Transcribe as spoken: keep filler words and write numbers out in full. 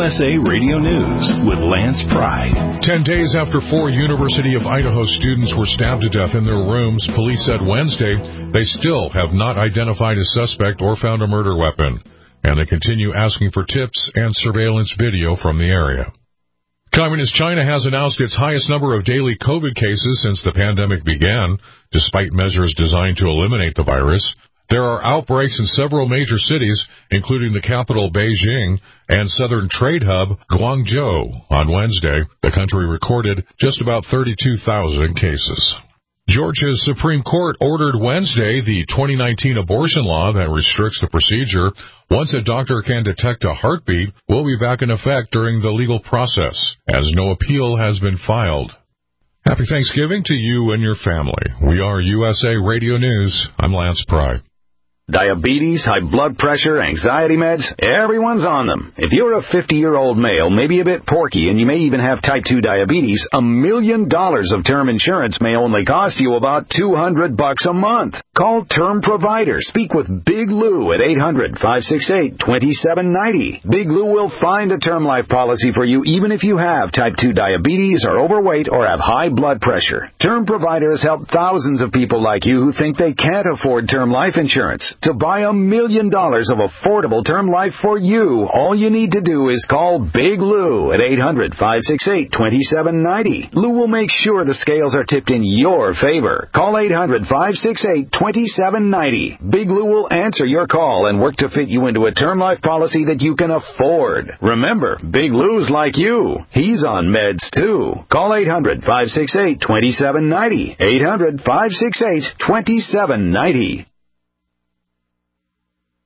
S A Radio News with Lance Pry. Ten days after four University of Idaho students were stabbed to death in their rooms, police said Wednesday they still have not identified a suspect or found a murder weapon, and they continue asking for tips and surveillance video from the area. Communist China has announced its highest number of daily COVID cases since the pandemic began, despite measures designed to eliminate the virus. There are outbreaks in several major cities, including the capital Beijing and southern trade hub Guangzhou. On Wednesday, the country recorded just about thirty-two thousand cases. Georgia's Supreme Court ordered Wednesday the twenty nineteen abortion law that restricts the procedure once a doctor can detect a heartbeat will be back in effect during the legal process, as no appeal has been filed. Happy Thanksgiving to you and your family. We are U S A Radio News. I'm Lance Pry. Diabetes, high blood pressure, anxiety meds, everyone's on them. If you're a fifty-year-old male, maybe a bit porky, and you may even have type two diabetes, a million dollars of term insurance may only cost you about two hundred bucks a month. Call Term Provider. Speak with Big Lou at eight hundred, five six eight, two seven nine zero. Big Lou will find a term life policy for you even if you have type two diabetes, are overweight, or have high blood pressure. Term Provider has helped thousands of people like you who think they can't afford term life insurance. To buy a million dollars of affordable term life for you, all you need to do is call Big Lou at eight hundred, five six eight, two seven nine zero. Lou will make sure the scales are tipped in your favor. Call eight hundred, five six eight, two seven nine zero. Big Lou will answer your call and work to fit you into a term life policy that you can afford. Remember, Big Lou's like you. He's on meds too. Call eight hundred, five six eight, two seven nine zero. eight hundred, five six eight, two seven nine zero.